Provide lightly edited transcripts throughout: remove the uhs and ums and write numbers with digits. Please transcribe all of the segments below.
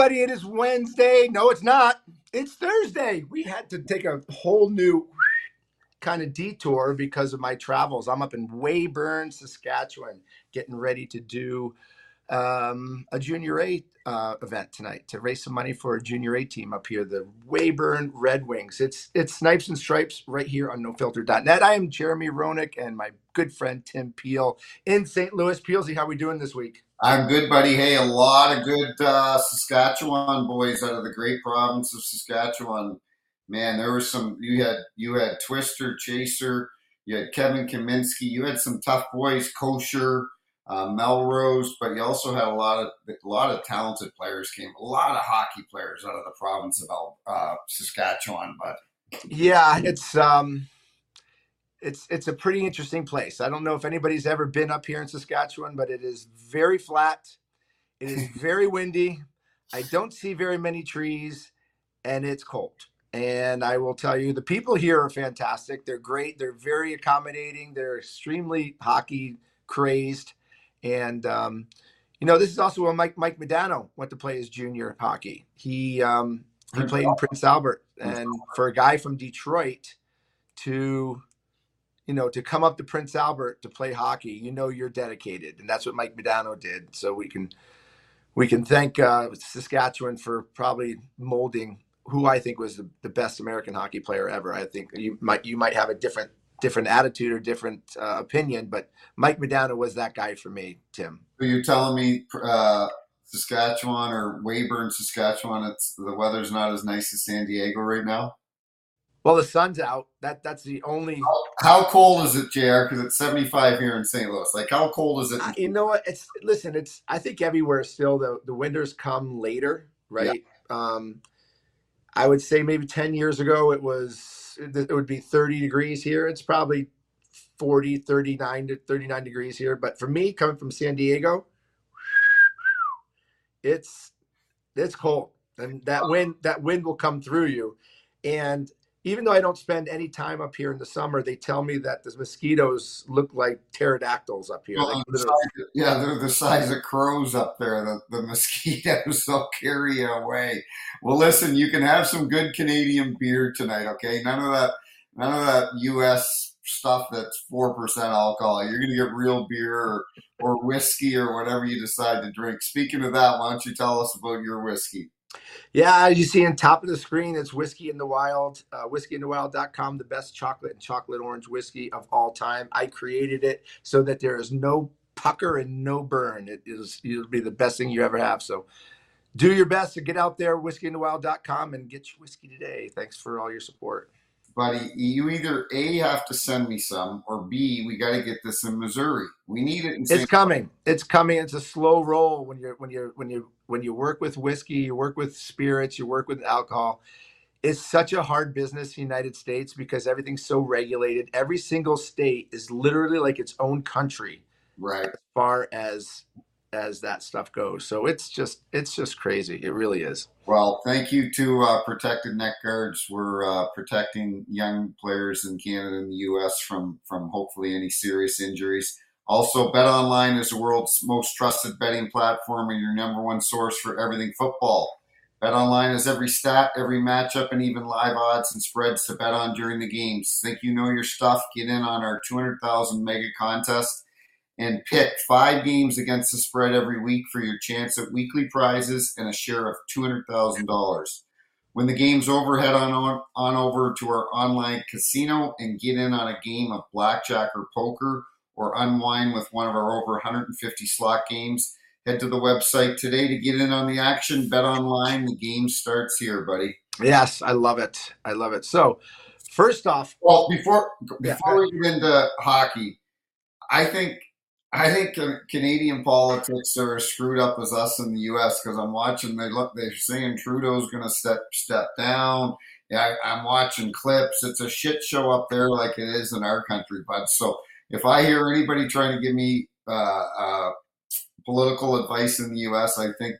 everybody. It is Wednesday. No, it's not. It's Thursday. We had to take a whole new kind of detour because of my travels. I'm up in Weyburn, Saskatchewan, getting ready to do a Junior A event tonight to raise some money for a Junior A team up here, the Weyburn Red Wings. It's Snipes and Stripes right here on NoFilter.net. I am Jeremy Roenick and my good friend Tim Peel in St. Louis. Peelsy, how we doing this week? I'm good, buddy. Hey, a lot of good Saskatchewan boys out of the great province of Saskatchewan. Man, there was some. You had Twister, Chaser, you had Kevin Kaminsky. You had some tough boys, Kosher, Melrose, but you also had a lot of talented players came. A lot of hockey players out of the province of Saskatchewan, bud. Yeah, it's a pretty interesting place. I don't know if anybody's ever been up here in Saskatchewan, but it is very flat. It is very windy. I don't see very many trees, and it's cold. And I will tell you, the people here are fantastic. They're great. They're very accommodating. They're extremely hockey crazed. And this is also where Mike Modano went to play his junior hockey. He played in Prince Albert, and for a guy from Detroit to come up to Prince Albert to play hockey, you're dedicated, and that's what Mike Modano did. So we can thank Saskatchewan for probably molding who I think was the best American hockey player ever. I think you might have a different attitude or different opinion, but Mike Modano was that guy for me, Tim. So you're telling me Saskatchewan or Weyburn, Saskatchewan, the weather's not as nice as San Diego right now? Well, the sun's out. That's the only. How cold is it, JR? Because it's 75 here in St. Louis. Like, how cold is it? You know what? It's. I think everywhere still the winters come later, right? Yeah. I would say maybe 10 years ago it would be 30 degrees here. It's probably 40, 39 to 39 degrees here. But for me, coming from San Diego, it's cold, and that wind will come through you. And even though I don't spend any time up here in the summer, they tell me that the mosquitoes look like pterodactyls up here. Well, they're the size of crows up there. The mosquitoes, they'll carry you away. Well, listen, you can have some good Canadian beer tonight, okay? None of that U.S. stuff that's 4% alcohol. You're going to get real beer or whiskey or whatever you decide to drink. Speaking of that, why don't you tell us about your whiskey? Yeah, as you see on top of the screen, it's Whiskey in the Wild, whiskeyinthewild.com, the best chocolate and chocolate orange whiskey of all time. I created it so that there is no pucker and no burn. It'll be the best thing you ever have. So do your best to get out there, whiskeyinthewild.com, and get your whiskey today. Thanks for all your support. Buddy, you either A, have to send me some, or B, we got to get this in Missouri. We need it. It's coming. It's coming. It's a slow roll when you work with whiskey, you work with spirits, you work with alcohol. It's such a hard business in the United States because everything's so regulated. Every single state is literally like its own country, right? As far as that stuff goes. So it's just crazy. It really is. Well, thank you to Protected Neck Guards. We're protecting young players in Canada and the U.S. from hopefully any serious injuries. Also, BetOnline is the world's most trusted betting platform and your number one source for everything football. BetOnline has every stat, every matchup, and even live odds and spreads to bet on during the games. Think you know your stuff? Get in on our 200,000 mega contest and pick 5 games against the spread every week for your chance at weekly prizes and a share of $200,000. When the game's over, head on over to our online casino and get in on a game of blackjack or poker or unwind with one of our over 150 slot games. Head to the website today to get in on the action. Bet online. The game starts here, buddy. Yes, I love it. So, first off, well, before we get into hockey, I think Canadian politics are as screwed up as us in the U.S. because I'm watching. They're saying Trudeau's going to step down. Yeah, I'm watching clips. It's a shit show up there, like it is in our country, bud. So if I hear anybody trying to give me political advice in the U.S., I think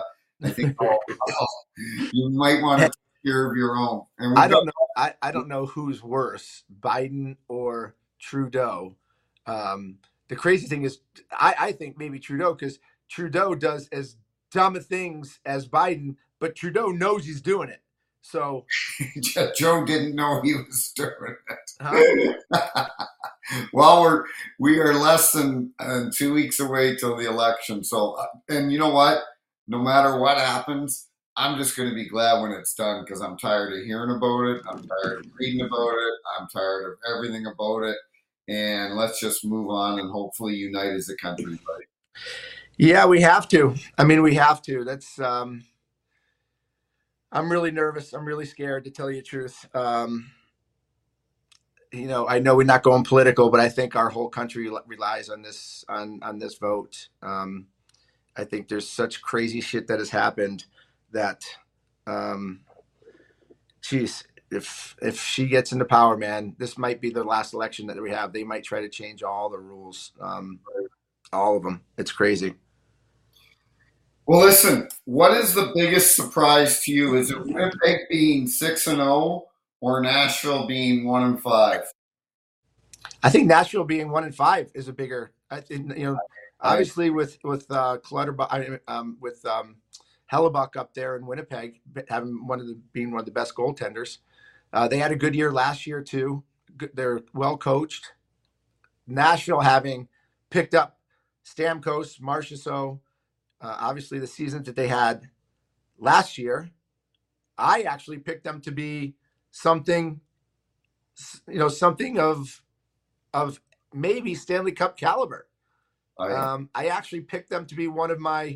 you might want to take care of your own. And I don't know. I don't know who's worse, Biden or Trudeau. The crazy thing is, I think maybe Trudeau, because Trudeau does as dumb things as Biden, but Trudeau knows he's doing it. So Joe didn't know he was doing huh? it. Well, we are less than 2 weeks away till the election. So, and you know what? No matter what happens, I'm just going to be glad when it's done because I'm tired of hearing about it. I'm tired of reading about it. I'm tired of everything about it. And let's just move on and hopefully unite as a country, buddy. Yeah, we have to. I mean, we have to. That's I'm really nervous. I'm really scared, to tell you the truth. I know we're not going political, but I think our whole country relies on this vote. I think there's such crazy shit that has happened that, geez, if she gets into power, man, this might be the last election that we have. They might try to change all the rules, all of them. It's crazy. Well, listen, what is the biggest surprise to you? Is it Winnipeg being 6-0 or Nashville being 1-5? I think Nashville being 1-5 is a bigger. I think obviously with Clutterbuck, with Hellebuck up there in Winnipeg, having being one of the best goaltenders. They had a good year last year too. They're well coached. Nashville having picked up Stamkos, Marchessault, obviously the seasons that they had last year, I actually picked them to be something, something of maybe Stanley Cup caliber. I actually picked them to be one of my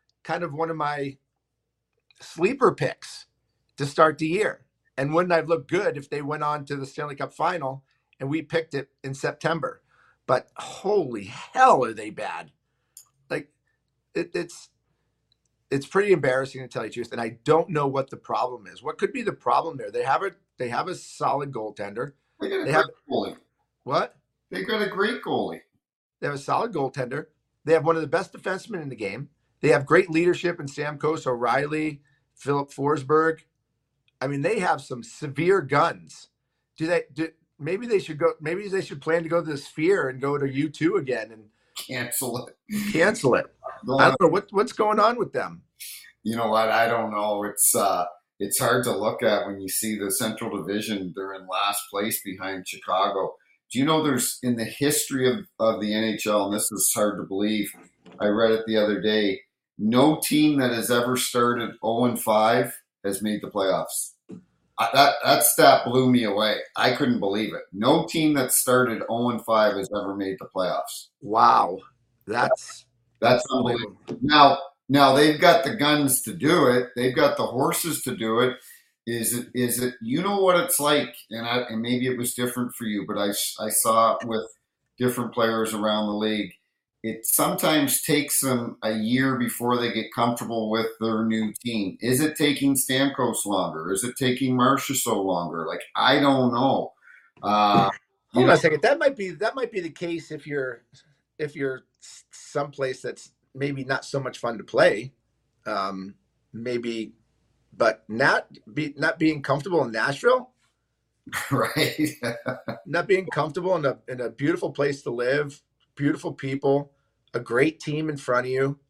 sleeper picks to start the year. And wouldn't I have looked good if they went on to the Stanley Cup final and we picked it in September? But holy hell, are they bad? Like it's pretty embarrassing, to tell you the truth. And I don't know what the problem is. What could be the problem there? They have a solid goaltender. They got a great goalie. What? They got a great goalie. They have a solid goaltender. They have one of the best defensemen in the game. They have great leadership in Stamkos, O'Reilly, Philip Forsberg. I mean, they have some severe guns. Maybe they should go. Maybe they should plan to go to the Sphere and go to U2 again and cancel it. I don't know what's going on with them. You know what? I don't know. It's hard to look at when you see the Central Division. They're in last place behind Chicago. Do you know there's in the history of the NHL, and this is hard to believe, I read it the other day, no team that has ever started 0-5 has made the playoffs. That stat blew me away. I couldn't believe it. No team that started 0-5 has ever made the playoffs. Wow. That's unbelievable. Now they've got the guns to do it. They've got the horses to do it. Is it you know what it's like, and maybe it was different for you, but I saw it with different players around the league. It sometimes takes them a year before they get comfortable with their new team. Is it taking Stamkos longer? Is it taking Marchessault longer? Like, I don't know. Hold on a second. That might be the case if you're someplace that's maybe not so much fun to play, maybe. But not being comfortable in Nashville, right? Not being comfortable in a beautiful place to live, beautiful people, a great team in front of you.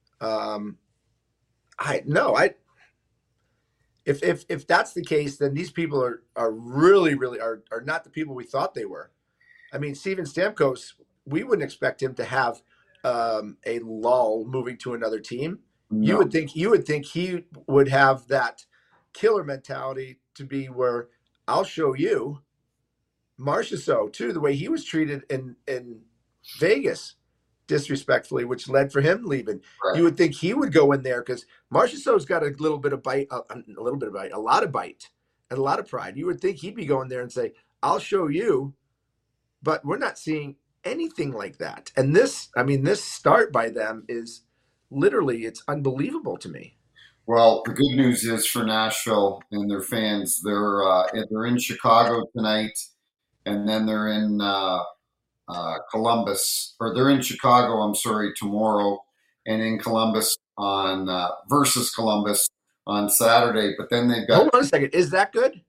If that's the case, then these people are really are not the people we thought they were. I mean, Steven Stamkos, we wouldn't expect him to have a lull moving to another team. No. You would think he would have that killer mentality to be where I'll show you. Marchessault too, the way he was treated in Vegas, disrespectfully, which led for him leaving. Right. You would think he would go in there because Marchessault's got a little bit of bite, a lot of bite, and a lot of pride. You would think he'd be going there and say, "I'll show you," but we're not seeing anything like that. And this start by them is. Literally, it's unbelievable to me. Well, the good news is for Nashville and their fans, they're in Chicago tonight, and then they're in Columbus, or they're in Chicago. I'm sorry, tomorrow, and in Columbus on versus Columbus on Saturday. But then they've got. Hold on a second. Is that good?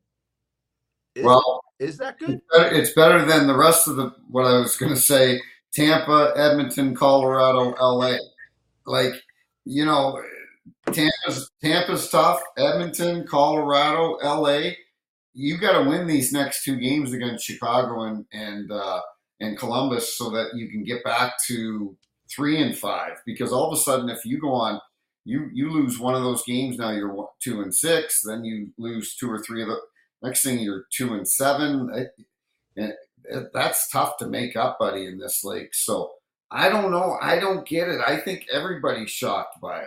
Is that good? It's better than the rest of what I was going to say: Tampa, Edmonton, Colorado, LA. Like, Tampa's tough. Edmonton, Colorado, LA. You got to win these next two games against Chicago and Columbus so that you can get back to 3-5. Because all of a sudden, if you go on, you lose one of those games. Now you're 2-6. Then you lose two or three of the next thing. You're 2-7. That's tough to make up, buddy, in this league. So I don't know. I don't get it. I think everybody's shocked by it.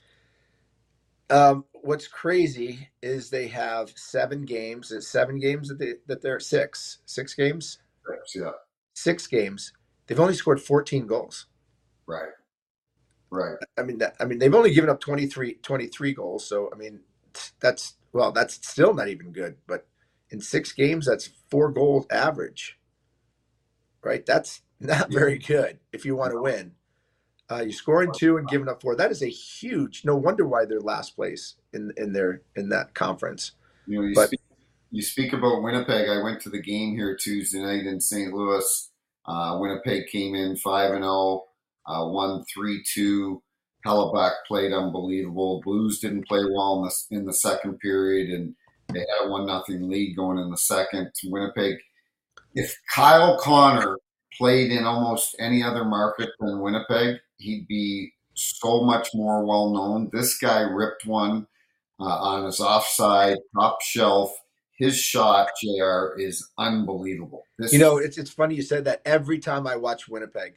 What's crazy is they have 7 games. It's 7 games that they're 6 games. Yeah. 6 games. They've only scored 14 goals. Right. Right. I mean, they've only given up 23 goals. So, I mean, that's still not even good. But in 6 games, that's 4 goal average. Right? That's not very good if you want to win. You're scoring 2 and giving up 4. That is a huge. No wonder why they're last place in that conference. You speak about Winnipeg. I went to the game here Tuesday night in St. Louis. Winnipeg came in 5-0, won 3-2. Hellebuck played unbelievable. Blues didn't play well in the second period, and they had a 1-0 lead going in the second. Winnipeg. If Kyle Connor played in almost any other market than Winnipeg, he'd be so much more well known. This guy ripped one on his offside, top shelf. His shot, JR, is unbelievable. It's funny you said that. Every time I watch Winnipeg,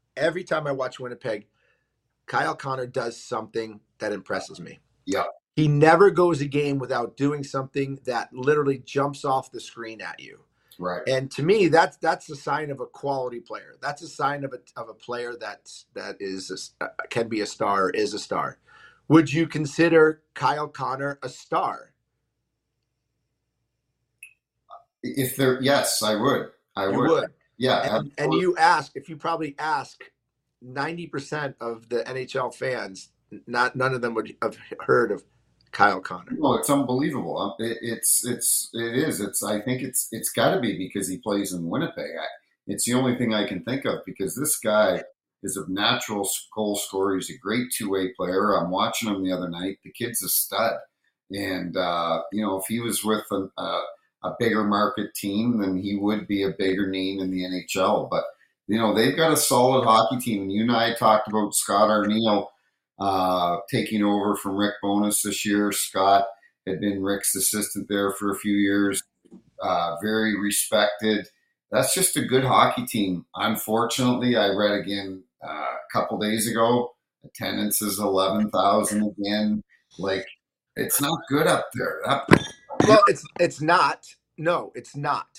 Kyle Connor does something that impresses me. Yeah. He never goes a game without doing something that literally jumps off the screen at you. Right. And to me, that's a sign of a quality player. That's a sign of a player that can be a star, is a star. Would you consider Kyle Connor a star? Yes, I would. I would. Yeah. And if you probably ask 90% of the NHL fans, none of them would have heard of Kyle Connor. No, it's unbelievable. It is. I think it's got to be because he plays in Winnipeg. It's the only thing I can think of because this guy is a natural goal scorer. He's a great two-way player. I'm watching him the other night. The kid's a stud. And, if he was with a bigger market team, then he would be a bigger name in the NHL. But, they've got a solid hockey team. And you and I talked about Scott Arniel taking over from Rick Bowness this year. Scott had been Rick's assistant there for a few years. Very respected. That's just a good hockey team. Unfortunately, I read again a couple days ago, attendance is 11,000 again. Like, it's not good up there. Well, it's not. No, it's not.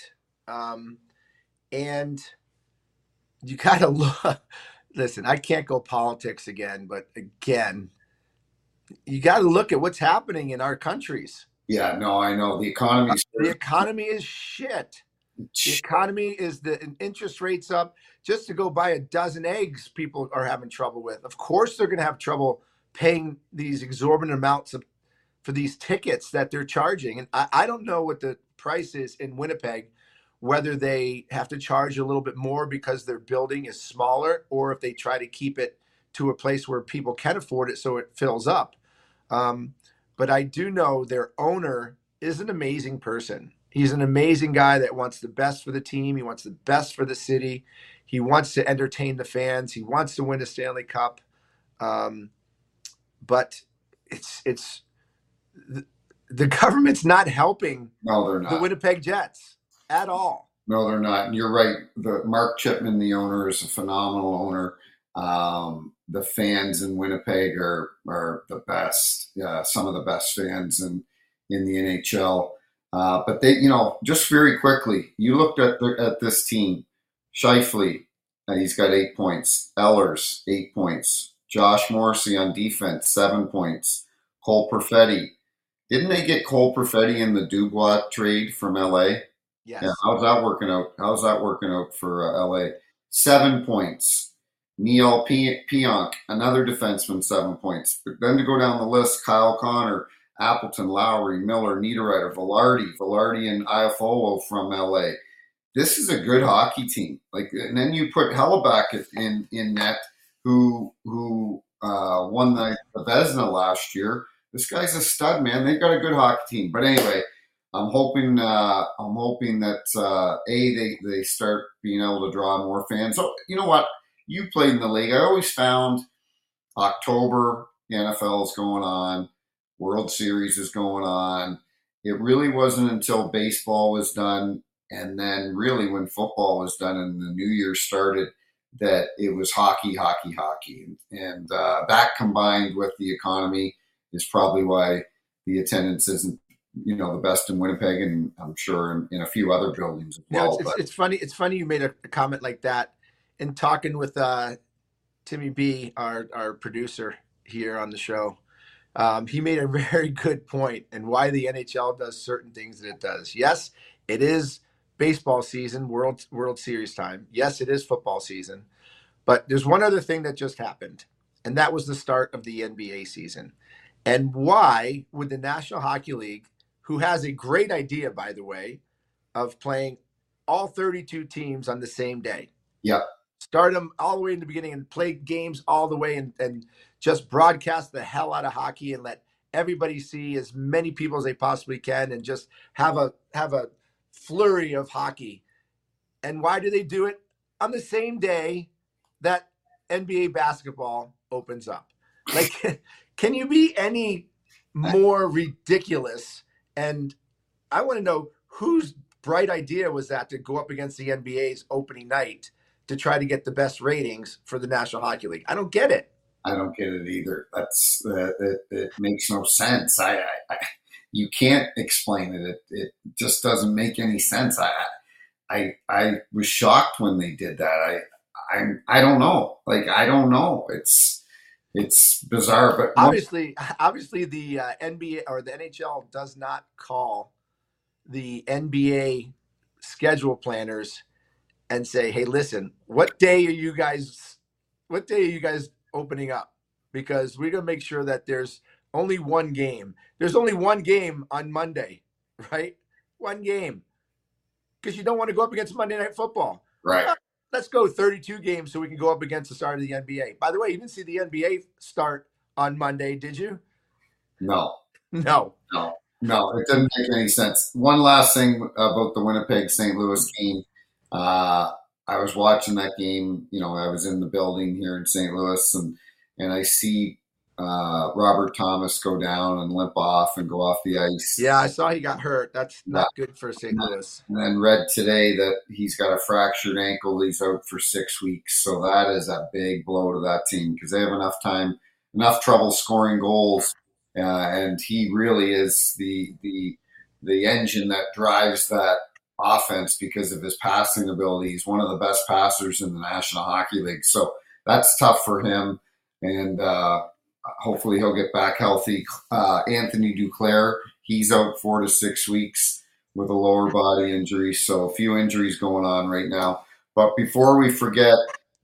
And you got to look. Listen, I can't go politics again, but again, you got to look at what's happening in our countries. Yeah, no, I know. The economy is shit. The economy is the interest rates up. Just to go buy a dozen eggs, people are having trouble with. Of course, they're going to have trouble paying these exorbitant amounts for these tickets that they're charging. And I don't know what the price is in Winnipeg, whether they have to charge a little bit more because their building is smaller, or if they try to keep it to a place where people can afford it so it fills up. But I do know their owner is an amazing person. He's an amazing guy that wants the best for the team. He wants the best for the city. He wants to entertain the fans. He wants to win a Stanley Cup. But it's the government's not helping the Winnipeg Jets at all. No, they're not. And you're right. Mark Chipman, the owner, is a phenomenal owner. The fans in Winnipeg are the best. Some of the best fans in the NHL. But they, just very quickly, you looked at this team. Scheifele, he's got 8 points. Ehlers, 8 points. Josh Morrissey on defense, 7 points. Cole Perfetti. Didn't they get Cole Perfetti in the Dubois trade from LA? Yes. Yeah, how's that working out for LA? 7 points. Neil Pionk, another defenseman, 7 points. But then to go down the list, Kyle Connor, Appleton, Lowry, Miller, Niederreiter, Velarde and Iafolo from LA. This is a good hockey team. And then you put Hellebuck in net, who won the Vezina last year. This guy's a stud, man. They've got a good hockey team. But anyway, I'm hoping that they start being able to draw more fans. So you know what? You played in the league. I always found October, the NFL is going on, World Series is going on. It really wasn't until baseball was done, and then really when football was done and the New Year started, that it was hockey, hockey, hockey. And that combined with the economy is probably why the attendance isn't, the best in Winnipeg, and I'm sure in a few other buildings as well. It's funny. It's funny you made a comment like that. In talking with Timmy B, our producer here on the show, he made a very good point and why the NHL does certain things that it does. Yes, it is baseball season, World Series time. Yes, it is football season. But there's one other thing that just happened, and that was the start of the NBA season. And why would the National Hockey League, who has a great idea, by the way, of playing all 32 teams on the same day? Yeah. Start them all the way in the beginning and play games all the way and just broadcast the hell out of hockey and let everybody see as many people as they possibly can and just have a flurry of hockey. And why do they do it on the same day that NBA basketball opens up? Like, can you be any more ridiculous? And I want to know whose bright idea was that to go up against the NBA's opening night to try to get the best ratings for the National Hockey League? I don't get it. I don't get it either. That's it makes no sense. You can't explain it. It just doesn't make any sense. I was shocked when they did that. I don't know. Like, I don't know. It's bizarre, but obviously the NBA or the NHL does not call the NBA schedule planners and say, "Hey, listen, what day are you guys opening up? Because we're going to make sure that there's only one game. There's only one game on Monday, right? One game. Because you don't want to go up against Monday Night Football. Right. Let's go 32 games so we can go up against the start of the NBA. By the way, you didn't see the NBA start on Monday, did you? No. It It doesn't make any sense. One last thing about the Winnipeg St. Louis game. I was watching that game. I was in the building here in St. Louis, and I see Robert Thomas go down and limp off and go off the ice. Yeah, I saw he got hurt. That's not good for St. Louis. And then read today that he's got a fractured ankle. He's out for 6 weeks. So that is a big blow to that team because they have enough trouble scoring goals. And he really is the engine that drives that offense because of his passing ability. He's one of the best passers in the National Hockey League. So that's tough for him. And hopefully he'll get back healthy. Anthony Duclair, he's out 4 to 6 weeks with a lower body injury. So a few injuries going on right now. But before we forget,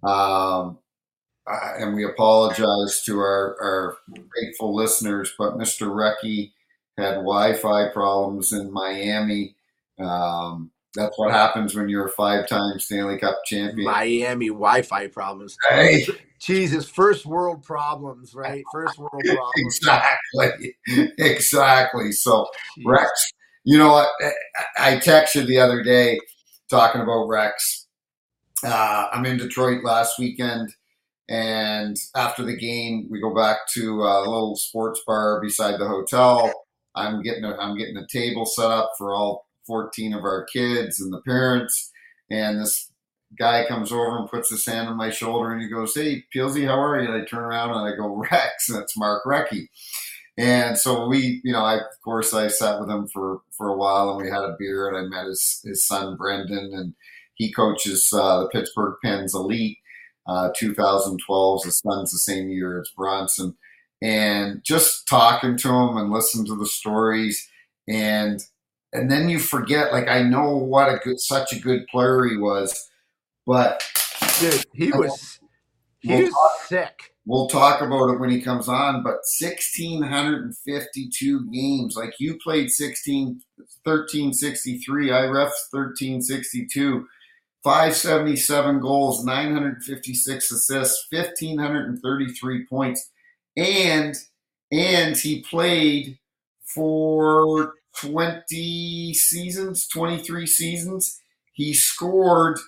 and we apologize to our grateful listeners, but Mr. Recchi had Wi-Fi problems in Miami. That's what happens when you're a 5-time Stanley Cup champion. Miami Wi-Fi problems. Hey. Jesus, first world problems, right? First world problems. Exactly. So, jeez. Rex, you know what? I texted the other day talking about Rex. I'm in Detroit last weekend, and after the game, we go back to a little sports bar beside the hotel. I'm getting a table set up for all 14 of our kids and the parents, and this guy comes over and puts his hand on my shoulder and he goes, "Hey, Peelsy, how are you?" And I turn around and I go, "Rex," and it's Mark Recchi. And so I sat with him for a while and we had a beer and I met his son, Brendan, and he coaches the Pittsburgh Pens Elite 2012. His son's the same year as Bronson. And just talking to him and listening to the stories and then you forget, like, I know such a good player he was, but dude, he was sick. We'll talk about it when he comes on, but 1,652 games. Like, you played 1363, I ref 1362, 577 goals, 956 assists, 1,533 points, and he played for 20 seasons, 23 seasons. He scored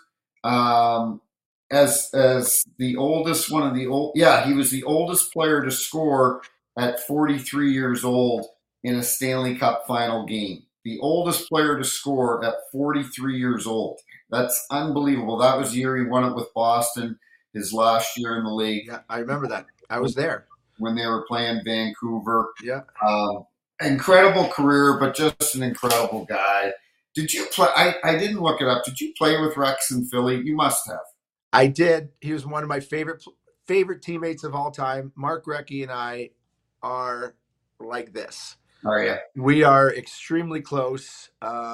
as the oldest one of the old. Yeah, he was the oldest player to score at 43 years old in a Stanley Cup final game. The oldest player to score at 43 years old. That's unbelievable. That was the year he won it with Boston, his last year in the league. Yeah, I remember that. I was there when they were playing Vancouver. Yeah. Incredible career, but just an incredible guy. Did you play? I didn't look it up. Did you play with Rex in Philly? You must have. I did. He was one of my favorite teammates of all time. Mark Recchi and I are like this. Are you? We are extremely close.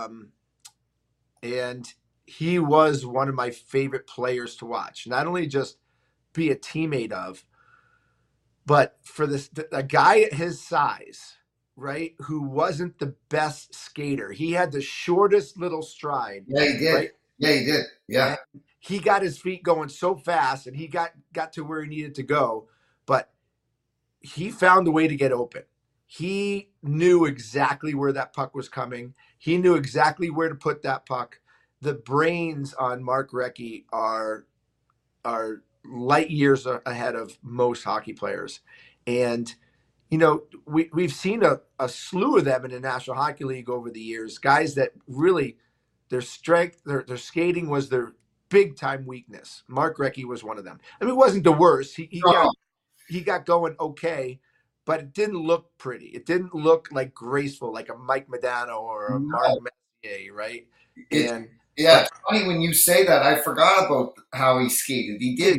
And he was one of my favorite players to watch. Not only just be a teammate of, but for a guy at his size, right, who wasn't the best skater. He had the shortest little stride. Yeah, he did. Right? Yeah, he did. Yeah. And he got his feet going so fast, and he got to where he needed to go, but he found a way to get open. He knew exactly where that puck was coming. He knew exactly where to put that puck. The brains on Mark Recchi are light years ahead of most hockey players. And, you know, we've seen a slew of them in the National Hockey League over the years, guys that really their strength, their skating was their big time weakness. Mark Recchi was one of them. I mean, it wasn't the worst. He got going okay, but it didn't look pretty. It didn't look like graceful, like a Mike Modano or a Mark Messier, right? And yeah, it's funny when you say that. I forgot about how he skated. He did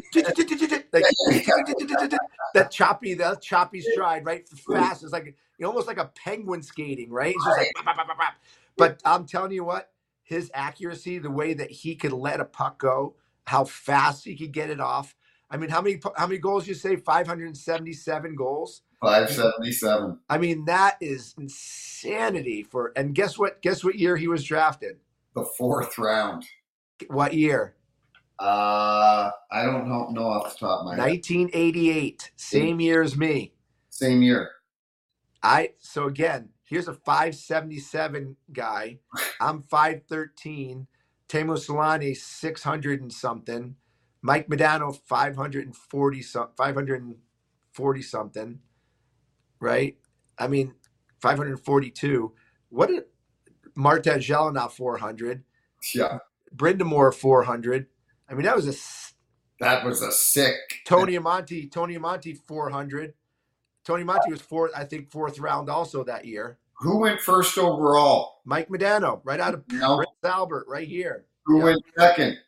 that choppy stride, right? Fast. It's like almost like a penguin skating, right? It's just like, but I'm telling you what, his accuracy, the way that he could let a puck go, how fast he could get it off. I mean, how many goals you say? 577 goals. 577. I mean, that is insanity for. And guess what? Guess what year he was drafted? The 4th round. What year? I don't know off the top of my head. 1988. Same year as me. Same year. So again, here's a 577 guy. I'm 513. Teemu Selanne 600 and something. Mike Modano 540 something. Right? I mean, 542. What did Martin Gelinas 400? Yeah. Brindamore 400. I mean, that was a sick. Tony Amonte 400. Tony Amonte was fourth round also that year. Who went first overall? Mike Modano, right out of Prince Albert, right here. Who went second?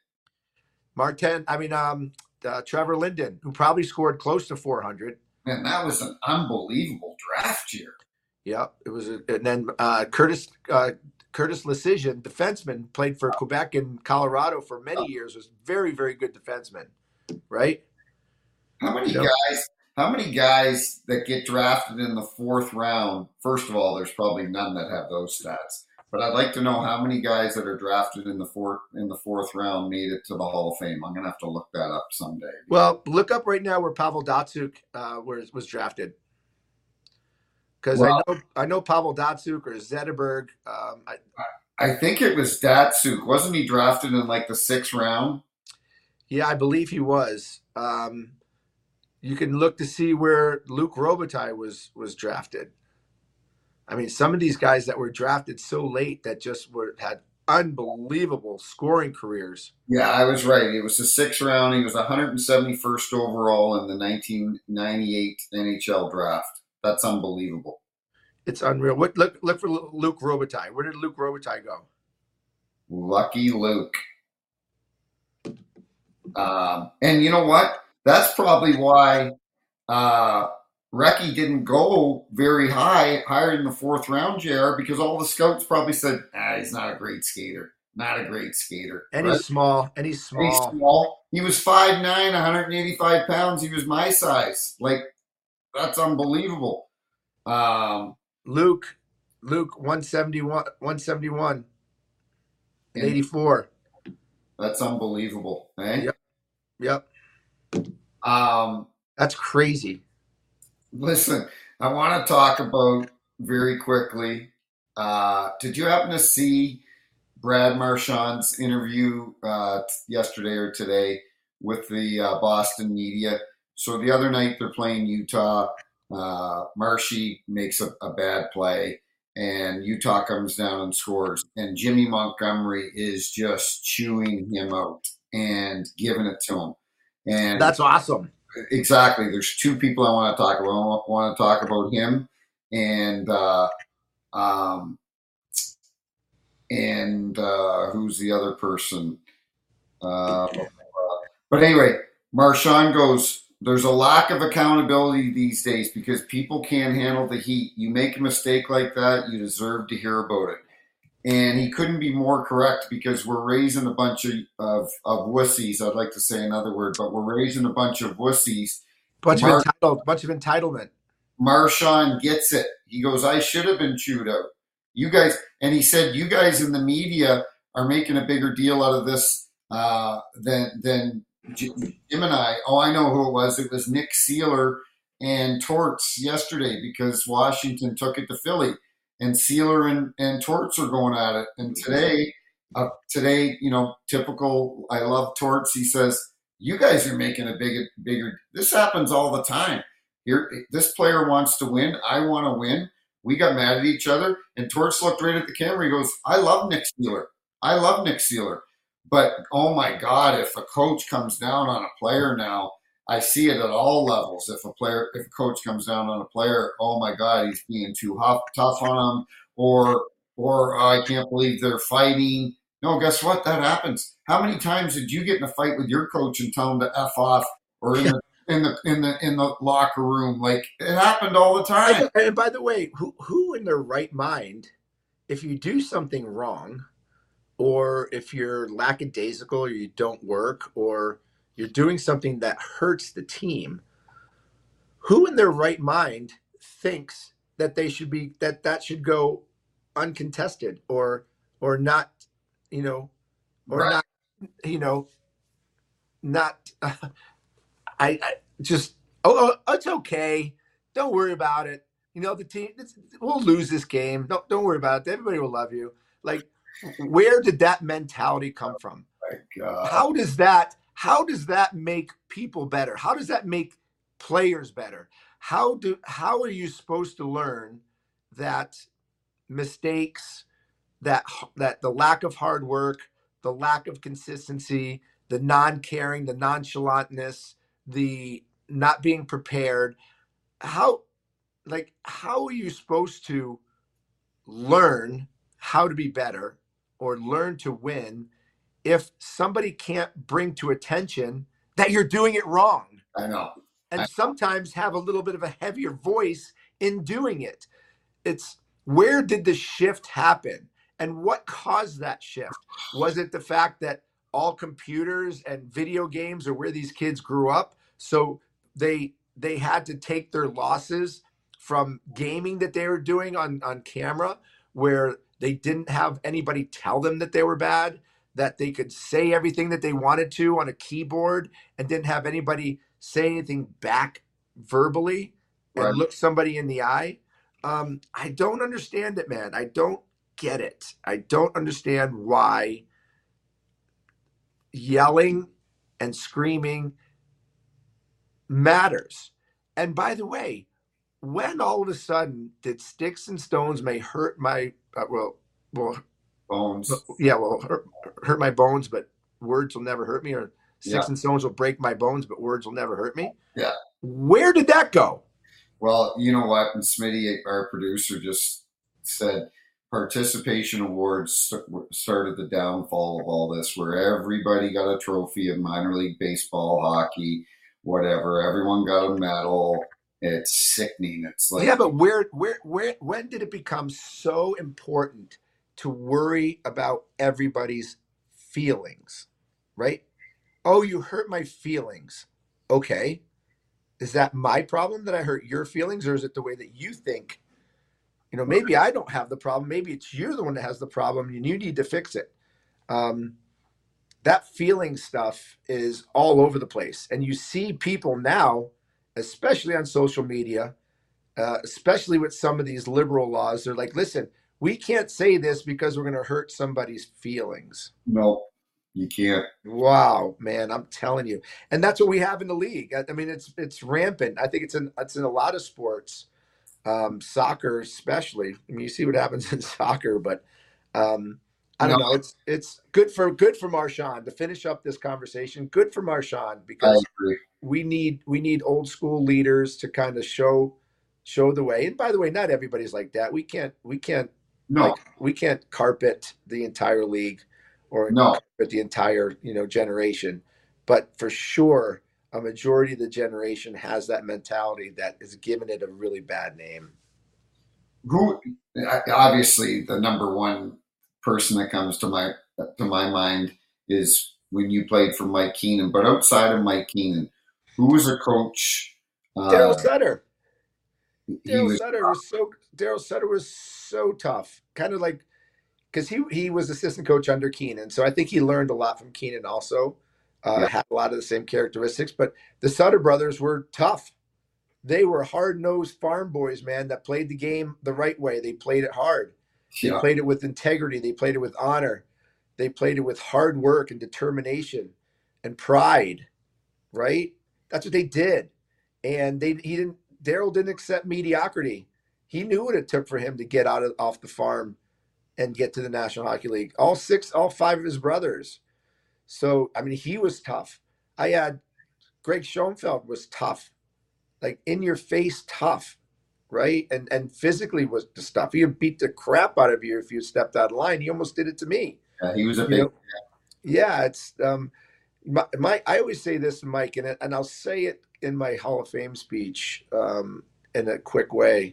Trevor Linden, who probably scored close to 400. Man, that was an unbelievable draft year. Yeah, it was. And then Curtis Lecision, defenseman, played for Quebec and Colorado for many years. Was very, very good defenseman, right? How many guys that get drafted in the 4th round? First of all, there's probably none that have those stats. But I'd like to know how many guys that are drafted in the 4th round made it to the Hall of Fame. I'm gonna have to look that up someday. Well, look up right now where Pavel Datsyuk was drafted. Because I know Pavel Datsyuk or Zetterberg. I think it was Datsyuk. Wasn't he drafted in like the 6th round? Yeah, I believe he was. You can look to see where Luc Robitaille was drafted. I mean, some of these guys that were drafted so late that just had unbelievable scoring careers. Yeah, I was right. It was the 6th round. He was 171st overall in the 1998 NHL draft. That's unbelievable. It's unreal. Look for Luc Robitaille. Where did Luc Robitaille go? Lucky Luke. And you know what? That's probably why Recchi didn't go very higher in the 4th round, JR, because all the scouts probably said, he's not a great skater. Not a great skater. And right? He's small. He was 5'9", 185 pounds. He was my size. Like, that's unbelievable. Luke 171 and 84. That's unbelievable, eh? Yep. Yep. Um, That's crazy. Listen, I want to talk about very quickly. Did you happen to see Brad Marchand's interview yesterday or today with the Boston media? So the other night they're playing Utah. Marshy makes a bad play, and Utah comes down and scores. And Jimmy Montgomery is just chewing him out and giving it to him. And That's awesome. exactly, there's two people I want to talk about. I want to talk about him and um, who's the other person? But anyway, Marchand goes, there's a lack of accountability these days because people can't handle the heat. You make a mistake like that, you deserve to hear about it. And he couldn't be more correct because we're raising a bunch of wussies. I'd like to say another word, but we're raising a bunch of wussies. Mar- Bunch of entitlement. Marchand gets it. He goes, I should have been chewed out. You guys, and he said, you guys in the media are making a bigger deal out of this than Jim and I. Oh, I know who it was. It was Nick Seeler and Torts yesterday because Washington took it to Philly, and Seeler and Torts are going at it. And today, typical. I love Torts. He says, "You guys are making a bigger. This happens all the time. Here, this player wants to win. I want to win. We got mad at each other." And Torts looked right at the camera. He goes, "I love Nick Seeler. I love Nick Seeler." But oh my God, if a coach comes down on a player now, I see it at all levels. If a coach comes down on a player, oh my God, he's being too tough on him, or oh, I can't believe they're fighting. No, guess what? That happens. How many times did you get in a fight with your coach and tell him to f off, or in the locker room? Like it happened all the time. And by the way, who in their right mind, if you do something wrong, or if you're lackadaisical, or you don't work, or you're doing something that hurts the team, who in their right mind thinks that that should go uncontested, or not, you know, or Right. not, you know, not I just, it's okay. Don't worry about it. The team, we'll lose this game. Don't worry about it. Everybody will love you. Like, where did that mentality come from? Like, How does that make people better? How does that make players better? How are you supposed to learn that mistakes, that that the lack of hard work, the lack of consistency, the non-caring, the nonchalantness, the not being prepared, how how are you supposed to learn how to be better or learn to win if somebody can't bring to attention that you're doing it wrong, I know. and sometimes have a little bit of a heavier voice in doing it? It's, where did the shift happen, and what caused that shift? Was it the fact that all computers and video games are where these kids grew up, so they had to take their losses from gaming that they were doing on camera, where they didn't have anybody tell them that they were bad, that they could say everything that they wanted to on a keyboard and didn't have anybody say anything back verbally Right. and look somebody in the eye? I don't understand it, man. I don't get it. I don't understand why yelling and screaming matters. And by the way, when all of a sudden did sticks and stones may hurt my Bones. yeah, well, hurt my bones, but words will never hurt me, or Yeah. sticks and stones will break my bones, but words will never hurt me. Yeah. Where did that go? Well, you know what? And Smitty, our producer, just said participation awards started the downfall of all this, where everybody got a trophy of minor league baseball, hockey, whatever. Everyone got a medal. It's sickening. It's like, Yeah, but when did it become so important to worry about everybody's feelings, right? Oh, you hurt my feelings. Okay. Is that my problem that I hurt your feelings, or is it the way that you think? Maybe I don't have the problem. Maybe it's you're the one that has the problem and you need to fix it. Um, that feeling stuff is all over the place. And you see people now, especially on social media, especially with some of these liberal laws, they're like, listen, we can't say this because we're going to hurt somebody's feelings. No, you can't. Wow, man, I'm telling you. And that's what we have in the league. I mean, it's rampant. I think it's in a lot of sports, soccer especially. I mean, you see what happens in soccer, but I No, don't know. It's good for Marshawn to finish up this conversation. Good for Marshawn I because agree. we need old school leaders to kind of show the way. And by the way, not everybody's like that. No, We can't carpet the entire league or no. carpet the entire generation, but for sure a majority of the generation has that mentality that is giving it a really bad name. Who obviously the number one person that comes to my mind is when you played for Mike Keenan. But outside of Mike Keenan, who was a coach? Daryl Uh, Sutter. he was Daryl Sutter was so tough. Kind of like because he was assistant coach under Keenan, so I think he learned a lot from Keenan. Also, yeah, had a lot of the same characteristics. But the Sutter brothers were tough. They were hard nosed farm boys, man, that played the game the right way. They played it hard. They yeah. played it with integrity. They played it with honor. They played it with hard work and determination and pride. Right? That's what they did. And Daryl didn't accept mediocrity. He knew what it took for him to get off the farm and get to the National Hockey League. All five of his brothers. So I mean, he was tough. I had Greg Schoenfeld was tough, like in your face tough, right? And physically was the stuff. He would beat the crap out of you if you stepped out of line. He almost did it to me. He was a You big. know, yeah. It's my I always say this, Mike, and I'll say it in my Hall of Fame speech in a quick way.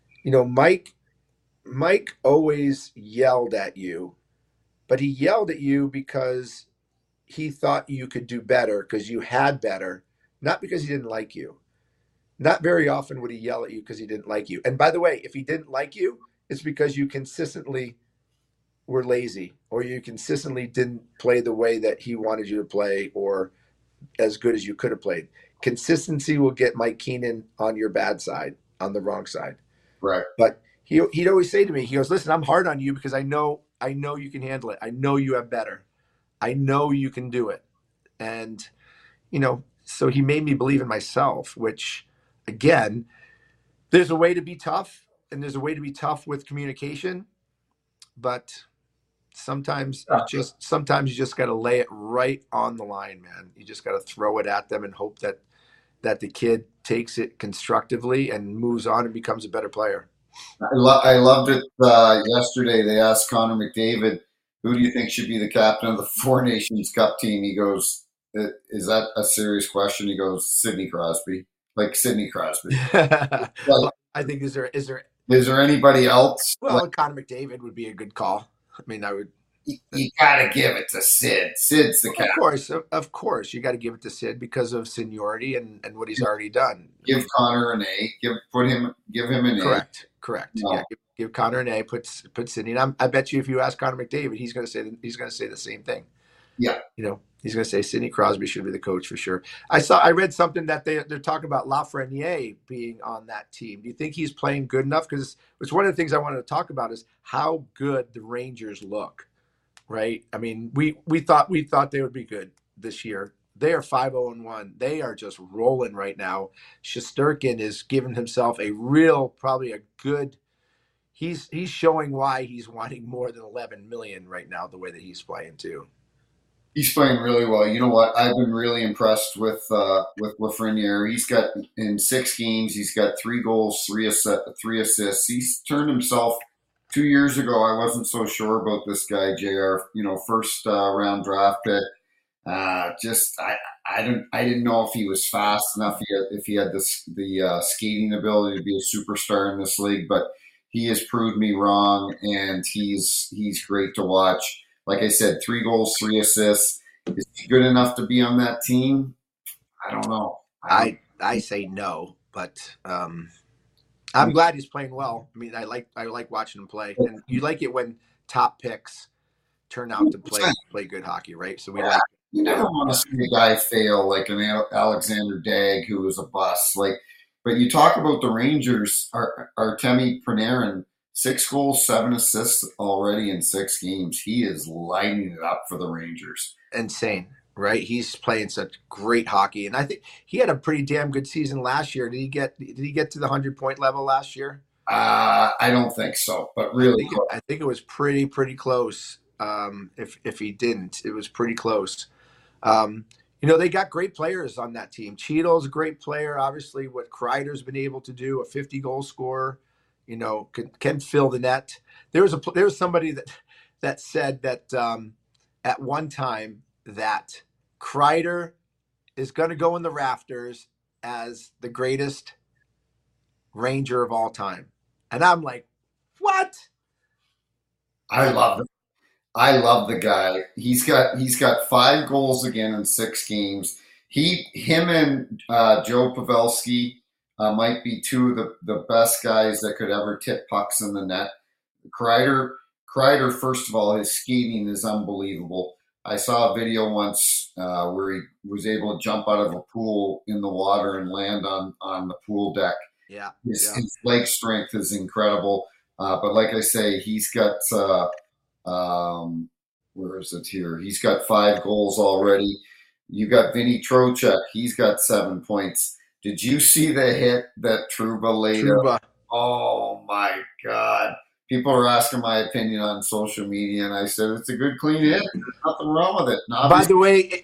Mike always yelled at you, but he yelled at you because he thought you could do better because you had better, not because he didn't like you. Not very often would he yell at you because he didn't like you. And by the way, if he didn't like you, it's because you consistently were lazy or you consistently didn't play the way that he wanted you to play or as good as you could have played. Consistency will get Mike Keenan on your bad side, on the wrong side. Right. But he'd always say to me, he goes, "Listen, I'm hard on you because I know you can handle it. I know you have better. I know you can do it." And so he made me believe in myself, which again, there's a way to be tough and there's a way to be tough with communication, but sometimes you just got to lay it right on the line, man. You just got to throw it at them and hope that the kid takes it constructively and moves on and becomes a better player. I loved it yesterday. They asked Connor McDavid, "Who do you think should be the captain of the Four Nations Cup team?" He goes, "Is that a serious question?" He goes, "Sidney Crosby, like Sidney Crosby." Like, Well, I think is there is there anybody else? Like, well, Connor McDavid would be a good call. I mean, I would. you got to give it to Sid. Sid's the Of captain. course, of course, you got to give it to Sid because of seniority and what he's already done. I Give mean, Connor an A. Give him an A. correct. No, Yeah, give Connor an A. Put Sidney. And I bet you, if you ask Connor McDavid, he's going to say the same thing. yeah, He's going to say Sidney Crosby should be the coach for sure. I read something that they're talking about Lafreniere being on that team. Do you think he's playing good enough? Because it's one of the things I wanted to talk about is how good the Rangers look. Right? I mean, we thought they would be good this year. They are 5-0-1. They are just rolling right now. Shesterkin is giving himself probably a good. He's showing why he's wanting more than 11 million right now. The way that he's playing too. he's playing really well. You know what? I've been really impressed with Lafreniere. He's got in 6 games. He's got 3 goals, three assists. He's turned himself. 2 years ago, I wasn't so sure about this guy, Jr. First round draft pick. Just I didn't know if he was fast enough, if he had the skating ability to be a superstar in this league, but he has proved me wrong, and he's great to watch. Like I said, 3 goals, 3 assists. Is he good enough to be on that team? I don't know. I say no, but I'm glad he's playing well. I mean, I like watching him play, and you like it when top picks turn out to play good hockey, right? So we Yeah, like. you never want to see a guy fail like an Alexander Dag who was a bust. Like, but you talk about the Rangers. Artemi Panarin, 6 goals, 7 assists already in 6 games. He is lighting it up for the Rangers. Insane, right? He's playing such great hockey, and I think he had a pretty damn good season last year. Did he get to the 100-point level last year? I don't think so, but I really think close. I think it was pretty close. If he didn't, it was pretty close. Um, they got great players on that team. Cheadle's a great player. Obviously, what Kreider's been able to do, a 50-goal scorer, can fill the net. There was somebody that said that at one time that Kreider is going to go in the rafters as the greatest Ranger of all time, and I'm like, what? I love it. I love the guy. He's got 5 goals again in 6 games. Him and Joe Pavelski might be two of the best guys that could ever tip pucks in the net. Kreider, Kreider, first of all, his skating is unbelievable. I saw a video once where he was able to jump out of a pool in the water and land on the pool deck. Yeah, His, yeah. his leg strength is incredible. But like I say, he's got where is it here? He's got 5 goals already. You got Vinny Trocheck. He's got 7 points. Did you see the hit that Truba laid up? Truba. Oh my God. People are asking my opinion on social media, and I said it's a good clean hit. There's nothing wrong with it. And By obviously, the way,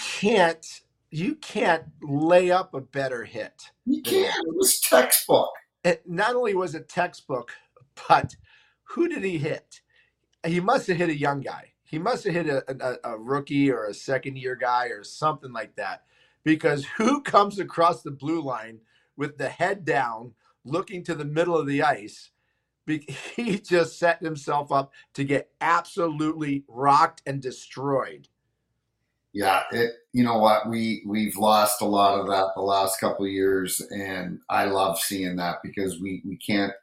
you can't lay up a better hit you than can't. that. It was textbook. It not only was it textbook, but who did he hit? He must have hit a young guy. He must have hit a rookie or a second-year guy or something like that. Because who comes across the blue line with the head down, looking to the middle of the ice? He just set himself up to get absolutely rocked and destroyed. Yeah, you know what? We've lost a lot of that the last couple of years, and I love seeing that because we can't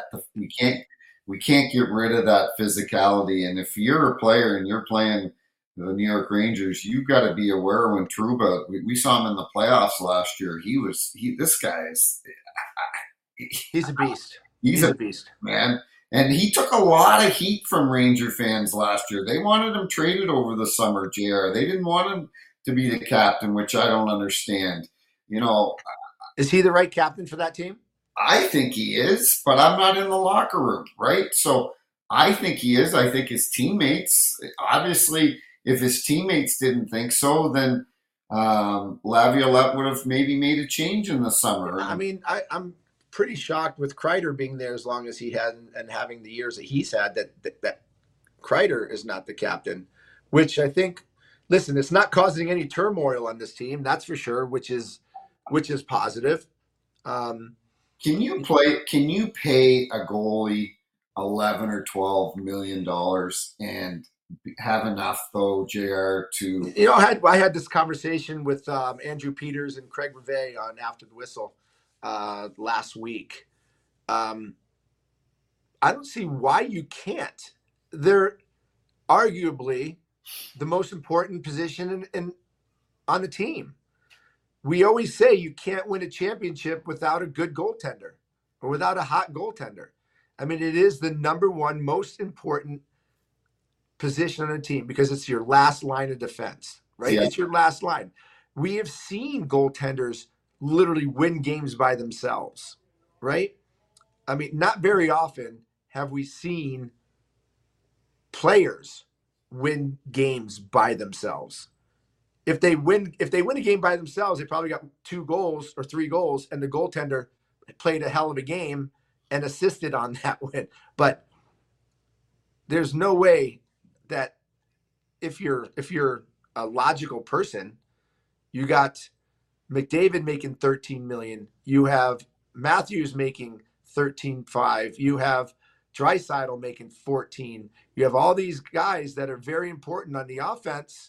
we can't get rid of that physicality. And if you're a player and you're playing the New York Rangers, you've got to be aware when Truba. We saw him in the playoffs last year. This guy is He's a beast. he's He's a a beast. man. And he took a lot of heat from Ranger fans last year. They wanted him traded over the summer, JR. They didn't want him to be the captain, which I don't understand. You know, Is he the right captain for that team? I think he is, but I'm not in the locker room, right? So I think he is. I think his teammates, obviously, if his teammates didn't think so, then Laviolette would have maybe made a change in the summer. I mean, I'm pretty shocked with Kreider being there as long as he had and having the years that he's had that Kreider is not the captain, which I think. Listen, it's not causing any turmoil on this team, that's for sure, which is positive. Um, Can you pay a goalie 11 or 12 million dollars and have enough though, Jr. To I had this conversation with Andrew Peters and Craig Rivet on After the Whistle last week. Um, I don't see why you can't. They're arguably the most important position on the team. We always say you can't win a championship without a good goaltender or without a hot goaltender. I mean, it is the number one most important position on a team because it's your last line of defense, right? yeah. It's your last line. We have seen goaltenders literally win games by themselves, right? I mean, not very often have we seen players win games by themselves. If they win a game by themselves, they probably got 2 goals or 3 goals, and the goaltender played a hell of a game and assisted on that win. But there's no way that if you're a logical person, you got McDavid making 13 million, you have Matthews making 13.5, you have Draisaitl making 14, you have all these guys that are very important on the offense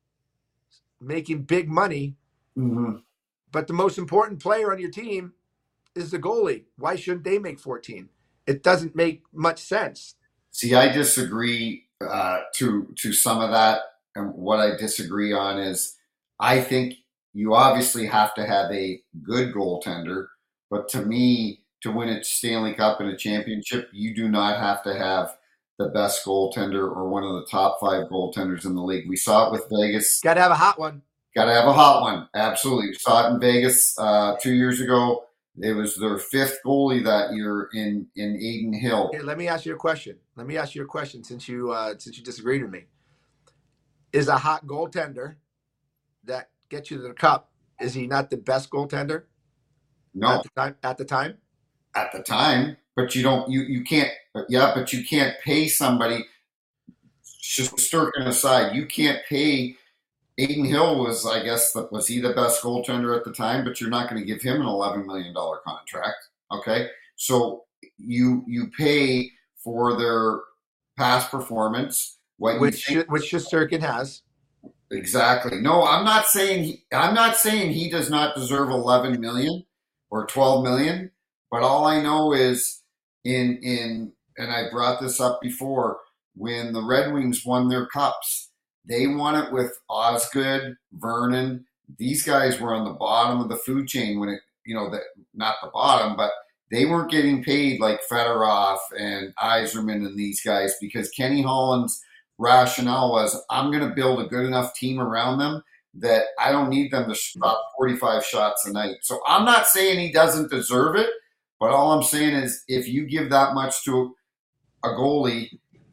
making big money, Mm-hmm. but the most important player on your team is the goalie. Why shouldn't they make 14? It doesn't make much sense. See, I disagree to some of that. And what I disagree on is I think you obviously have to have a good goaltender, but to me, to win a Stanley Cup and a championship, you do not have to have the best goaltender or one of the top 5 goaltenders in the league. We saw it with Vegas. Got to have a hot one. Got to have a hot one. Absolutely. We saw it in Vegas 2 years ago. It was their 5th goalie that year in Adin Hill. Here, let me ask you a question. Since you disagreed with me. Is a hot goaltender that gets you to the cup, is he not the best goaltender? No. At the time? At the time, but you can't, but you can't pay somebody, Shesterkin aside, you can't pay. Adin Hill was, I guess, was he the best goaltender at the time? But you're not going to give him an $11 million contract. Okay. So you pay for their past performance. Which Shesterkin has. Exactly. No, I'm not saying he does not deserve 11 million or 12 million, but all I know is and I brought this up before, when the Red Wings won their cups, they won it with Osgood, Vernon. These guys were on the bottom of the food chain when not the bottom, but they weren't getting paid like Fedorov and Yzerman and these guys, because Kenny Holland's rationale was, I'm going to build a good enough team around them that I don't need them to stop 45 shots a night. So I'm not saying he doesn't deserve it, but all I'm saying is if you give that much to a goalie,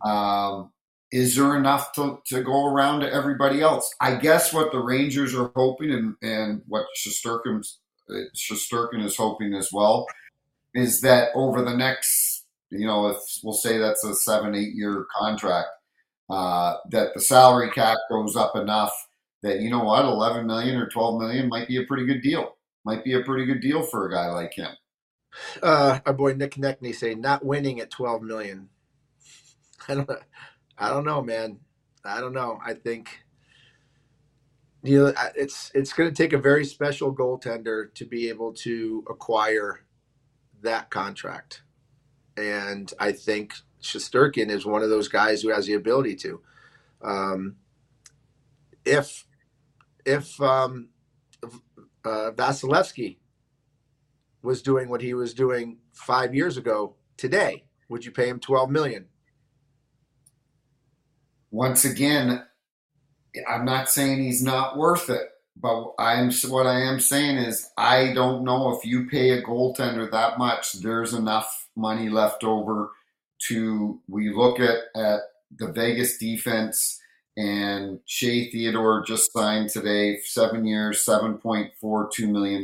is there enough to go around to everybody else? I guess what the Rangers are hoping and what Shesterkin is hoping as well is that over the next, if we'll say that's a 7-8 year contract, that the salary cap goes up enough that, 11 million or 12 million might be a pretty good deal. Might be a pretty good deal for a guy like him. Our boy Nick Konechny saying not winning at 12 million. I don't know, man. I don't know. I think it's going to take a very special goaltender to be able to acquire that contract, and I think Shesterkin is one of those guys who has the ability to. If Vasilevsky was doing what he was doing 5 years ago today, would you pay him 12 million? Once again, I'm not saying he's not worth it, but what I am saying is I don't know if you pay a goaltender that much, there's enough money left over we look at the Vegas defense, and Shea Theodore just signed today, 7 years, $7.42 million.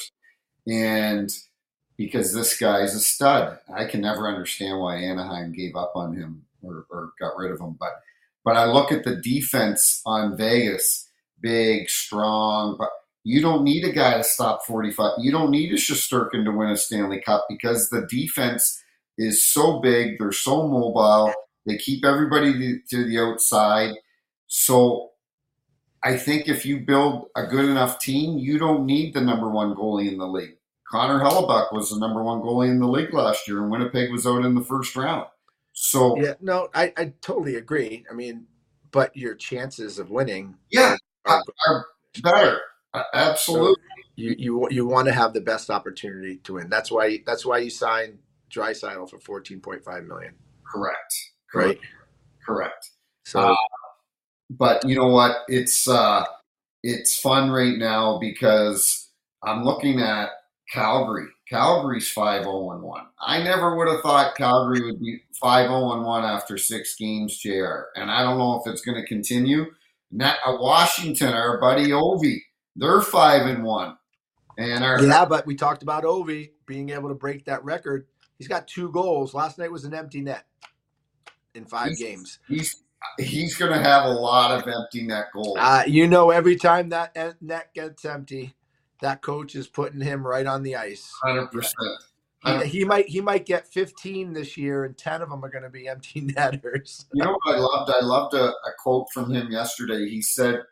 And because this guy's a stud, I can never understand why Anaheim gave up on him or got rid of him. But I look at the defense on Vegas, big, strong, but you don't need a guy to stop 45. You don't need a Shesterkin to win a Stanley Cup because the defense is so big. They're so mobile. They keep everybody to the outside. So I think if you build a good enough team, you don't need the number 1 goalie in the league. Connor Hellebuck was the number 1 goalie in the league last year, and Winnipeg was out in the first round. So yeah, no, I totally agree. I mean, but your chances of winning are better. Absolutely. So you want to have the best opportunity to win. That's why you signed Draisaitl for $14.5 million. Correct. Right. Correct. So, but you know what? It's fun right now because I'm looking at Calgary. Calgary's 5-0-1. I never would have thought Calgary would be 5-0-1 after 6 games, JR. And I don't know if it's going to continue. Washington, our buddy Ovi, they're 5-1. But we talked about Ovi being able to break that record. He's got 2 goals. Last night was an empty net in 5 games. He's going to have a lot of empty net goals. Every time that net gets empty, that coach is putting him right on the ice. 100%. He might get 15 this year, and 10 of them are going to be empty netters. You know what I loved? I loved a quote from him yesterday. He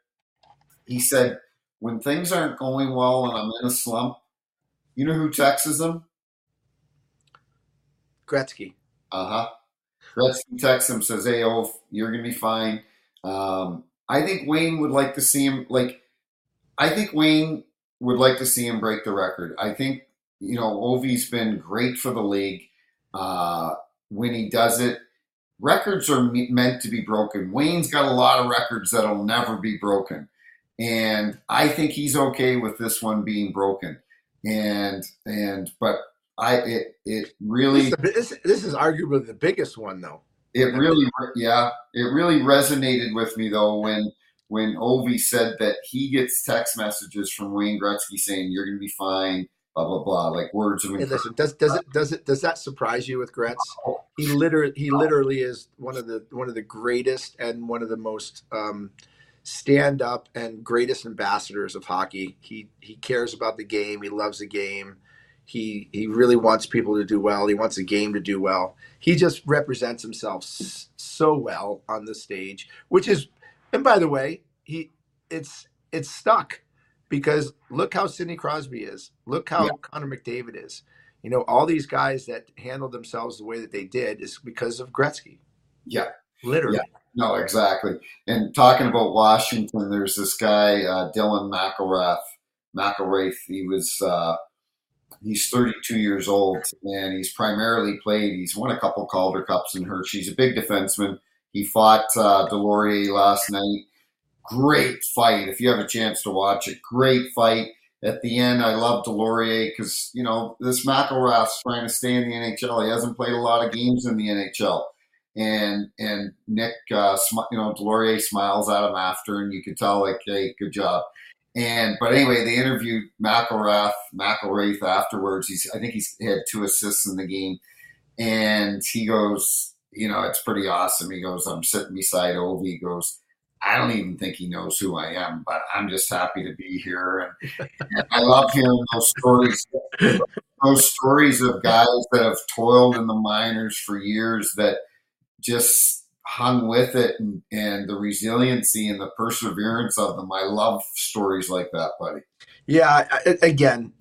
said, when things aren't going well and I'm in a slump, you know who texts him? Gretzky. Uh-huh. Gretzky texts him, says, "Hey, oh, you're gonna be fine." I think Wayne would like to see him. I think Wayne would like to see him break the record. I think Ovi's been great for the league. Uh, when he does it, records are meant to be broken. Wayne's got a lot of records that'll never be broken, and I think he's okay with this one being broken. But it really This is arguably the biggest one, though. it really, yeah, it really resonated with me though when Ovi said that he gets text messages from Wayne Gretzky saying you're going to be fine, blah blah blah, like words of Hey, encouragement. listen, does that surprise you with Gretz? He literally is one of the greatest and one of the most stand up and greatest ambassadors of hockey. He cares about the game. He loves the game. He really wants people to do well. He wants the game to do well. He just represents himself so well on the stage, which is, and by the way, it's stuck because look how Sidney Crosby is. Look how Yeah, Connor McDavid is. All these guys that handled themselves the way that they did is because of Gretzky, yeah, yeah. literally. No, exactly. And talking about Washington, there's this guy Dylan McIlrath. He's 32 years old, and he's primarily played. He's won a couple Calder Cups in Hershey. He's a big defenseman. He fought Delorier last night. Great fight. If you have a chance to watch it, great fight. At the end, I love Delorier because this McElrath's trying to stay in the NHL. He hasn't played a lot of games in the NHL, and Nick, Delorier smiles at him after, and you could tell like, hey, good job. But anyway, they interviewed McElrath afterwards. I think he's had 2 assists in the game, and he goes, it's pretty awesome. He goes, I'm sitting beside Ovi. He goes, I don't even think he knows who I am, but I'm just happy to be here. And I love hearing those stories of guys that have toiled in the minors for years that just hung with it, and the resiliency and the perseverance of them. I love stories like that, buddy. Yeah. Again,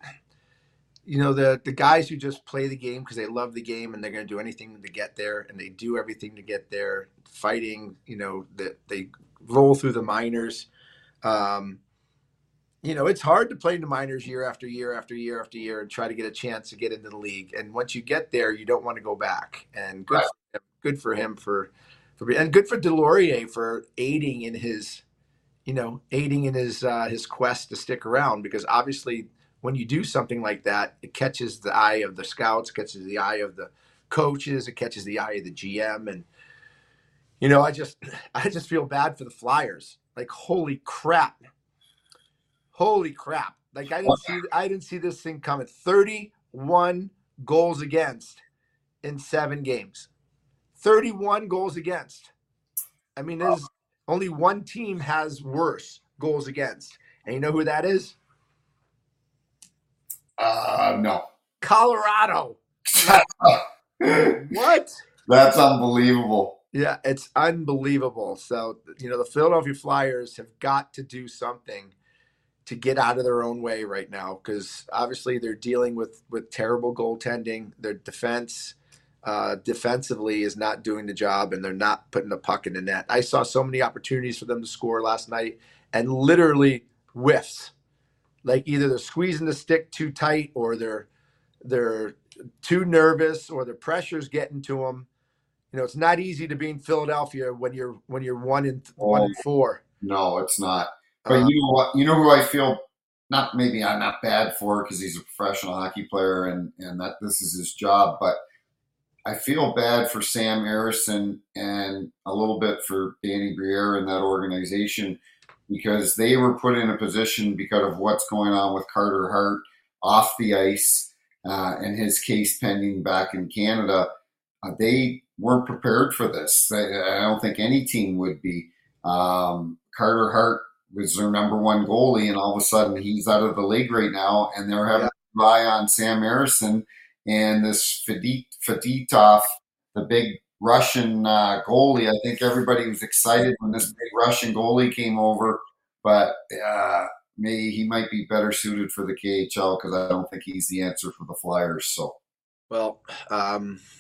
the guys who just play the game because they love the game and they're going to do anything to get there, and they do everything to get there, fighting. That they roll through the minors. Um, it's hard to play in the minors year after year after year after year and try to get a chance to get into the league. And once you get there, you don't want to go back. And Right. good for him and good for Delorier for aiding in his quest to stick around, because obviously when you do something like that, it catches the eye of the scouts, catches the eye of the coaches, it catches the eye of the GM. And I just feel bad for the Flyers. Like, holy crap. Like, I didn't see this thing coming. 31 goals against in 7 games. 31 goals against. I mean, there's only one team has worse goals against. And you know who that is? No. Colorado. What? That's unbelievable. Yeah, it's unbelievable. So, the Philadelphia Flyers have got to do something to get out of their own way right now, because obviously they're dealing with terrible goaltending. Their defensively is not doing the job, and they're not putting the puck in the net. I saw so many opportunities for them to score last night, and literally whiffs. Like, either they're squeezing the stick too tight, or they're too nervous, or the pressure's getting to them. It's not easy to be in Philadelphia when you're 1-4. No, it's not. But you know what? You know who I feel maybe I'm not bad for, because he's a professional hockey player and that this is his job, but I feel bad for Sam Harrison and a little bit for Danny Briere and that organization, because they were put in a position because of what's going on with Carter Hart off the ice and his case pending back in Canada. They weren't prepared for this. I don't think any team would be. Carter Hart was their number one goalie, and all of a sudden he's out of the league right now, and they're having to rely on Sam Harrison and this Fedotov, the big Russian goalie. I think everybody was excited when this big Russian goalie came over, but maybe he might be better suited for the KHL, because I don't think he's the answer for the Flyers. So, Well,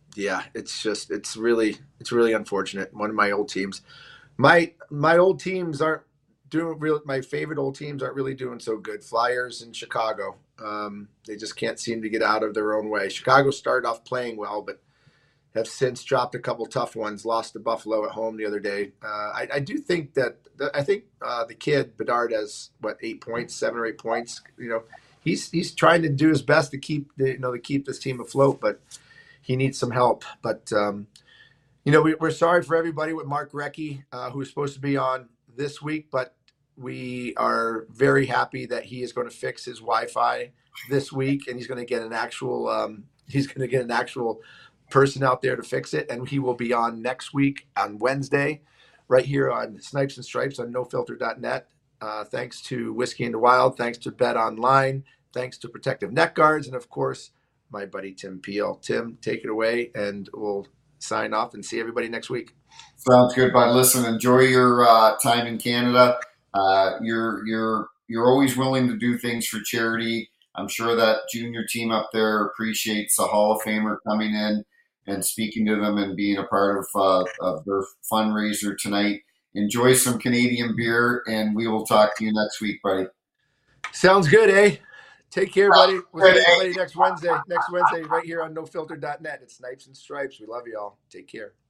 Yeah, it's really unfortunate. One of my old teams, my old teams aren't doing real. My favorite old teams aren't really doing so good. Flyers in Chicago, they just can't seem to get out of their own way. Chicago started off playing well, but have since dropped a couple tough ones. Lost to Buffalo at home the other day. I do think I think the kid Bedard has what 8 points, 7 or 8 points. He's trying to do his best to keep to keep this team afloat, but he needs some help. But we're sorry for everybody with Mark Recchi, who's supposed to be on this week, but we are very happy that he is going to fix his Wi-Fi this week, and he's going to get an actual person out there to fix it, and he will be on next week on Wednesday, right here on Snipes and Stripes on NoFilter.net. Thanks to Whiskey in the Wild, thanks to Bet Online, thanks to Protective Neck Guards, and of course, my buddy Tim Peel. Tim, take it away, and we'll sign off and see everybody next week. Sounds good, bud. Listen, enjoy your time in Canada. You're always willing to do things for charity. I'm sure that junior team up there appreciates a Hall of Famer coming in and speaking to them and being a part of their fundraiser tonight. Enjoy some Canadian beer, and we will talk to you next week, buddy. Sounds good, eh? Take care, buddy. We'll Good, see everybody next Wednesday. Next Wednesday, right here on NoFilter.net. It's Snipes and Stripes. We love you all. Take care.